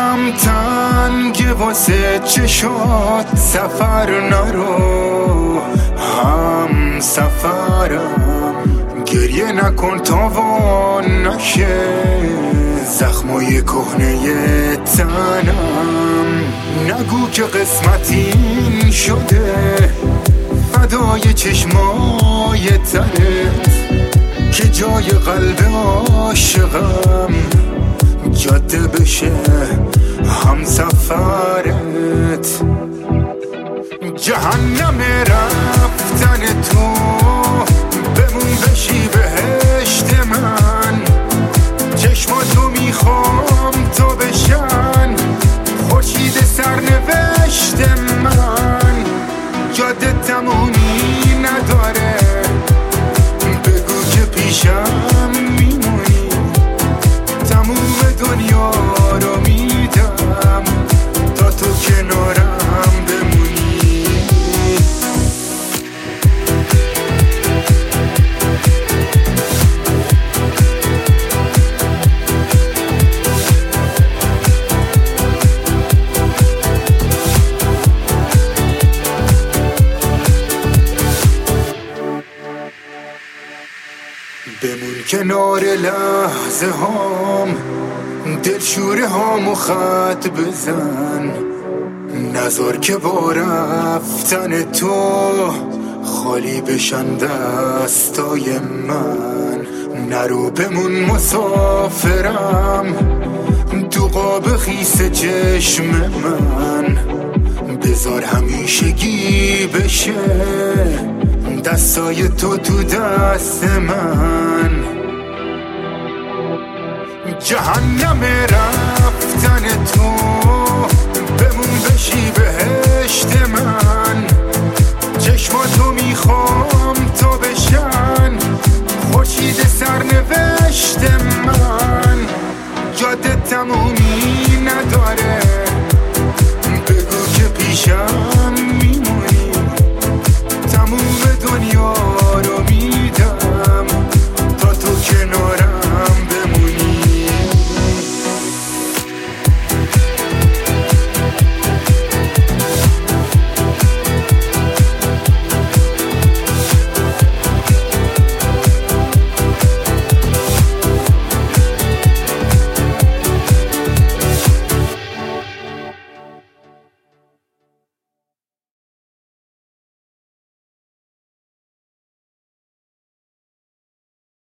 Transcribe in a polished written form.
دلم تنگه واسه چشات، سفر نرو هم سفرم، گریه نکن تاوان نشه زخمای کهنه تنم. نگو که قسمت این شده فدای چشمای تنت، که جای قلب عاشقم جاده بشه هم سفرت. جهنم رفتن تو بمون بشی بهشت من، چشماتو میخوام تا بشن خورشید سرنوشت من. جاده تمومی نداره، بگو که پیشم میمونی، تموم دنیا رو میدم تا تو کنارم بمونی. بمون کنار لحظه هام، دلشوره هامو خط بزن، نذار که با رفتن تو خالی بشن دستای من. نرو بمون مسافرم تو قاب خیس چشم من، بذار همیشگی بشه دستای تو تو دست من. جهنم رفتن تو بمون بشی بهشت من، چشماتو میخوام تا بشن خورشید سرنوشت من. جاده تموم